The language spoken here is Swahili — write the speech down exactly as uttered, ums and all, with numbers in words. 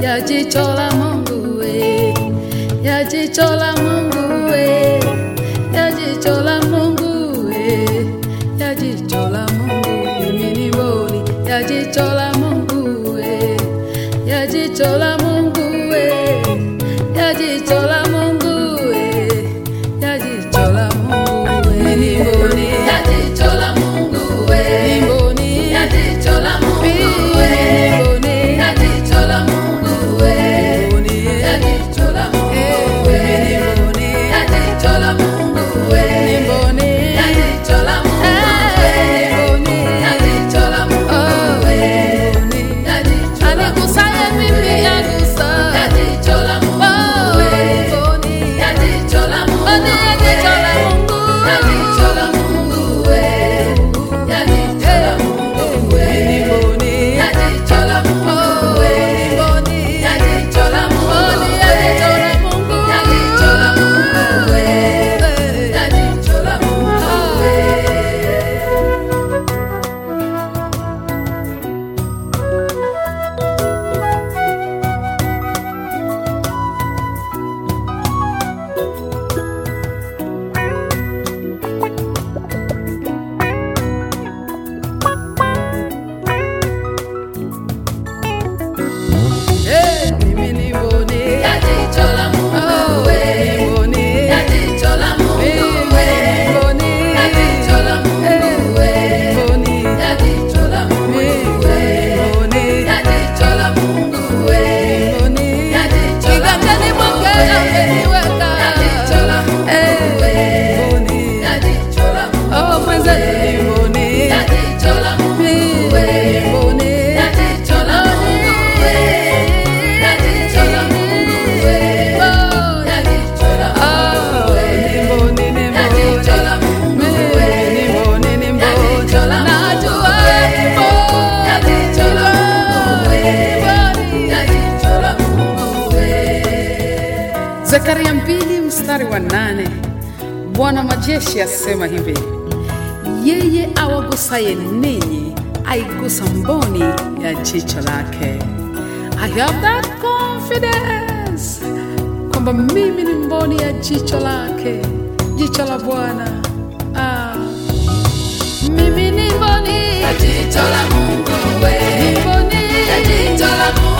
ya jicho la Mungu we, ya jicho la Mungu we, ya jicho la Mungu we, ya jicho la Mungu. Mimi ni mboni ya jicho la Mungu we, ya jicho la Mungu we, ya jicho la Mungu we, ya jicho la Mungu we. Mimi ni mboni ya jicho la Mungu we, ni mboni ya jicho la Mungu we, ni mboni ya jicho la Mungu we, ya jicho la Mungu we, ni mboni ya jicho la Mungu we, ni mboni ya jicho la Mungu we, ni mboni ya jicho la Mungu we, ya jicho la Mungu alikusaye mimi yagusa ya jicho la Mungu we, ya jicho la Mungu we, ya jicho la Mungu ya jicho la Mungu we, ya jicho la Mungu we, ni mboni ya jicho la Mungu we, ni mboni ya jicho la Mungu we, ya jicho la Mungu ya jicho la Mungu we, ya jicho la Mungu we. Hey, mimi ni mboni ya jicho la Mungu we, ni mboni ya jicho la Mungu we, ni mboni ya jicho la Mungu we, ni mboni ya jicho la Mungu we, ni mboni ya jicho la Mungu we, ni mboni ya jicho la Mungu we, ameniweka ya jicho la Mungu we, ni mboni ya jicho la Mungu oh mwenza ni mboni ya jicho la Mungu we, ni mboni ya jicho la Mungu we, ya jicho la Mungu we, ya jicho la Mungu we, ni mboni ni mboni ya jicho la Mungu we, ni mboni ni mboni ya jicho la Mungu we, ya jicho la Mungu we, ya jicho la Mungu we. Zekaria mbili mstari wa nane. Bwana majeshi asema hivi: yeye awagusaye ninyi aigusa mboni ya jicho lake. I have that confidence kwamba mimi ni mboni ya jicho lake, jicho la Bwana. Ah, mimi ni mboni ya jicho la Mungu we, ni mboni ya jicho la Mungu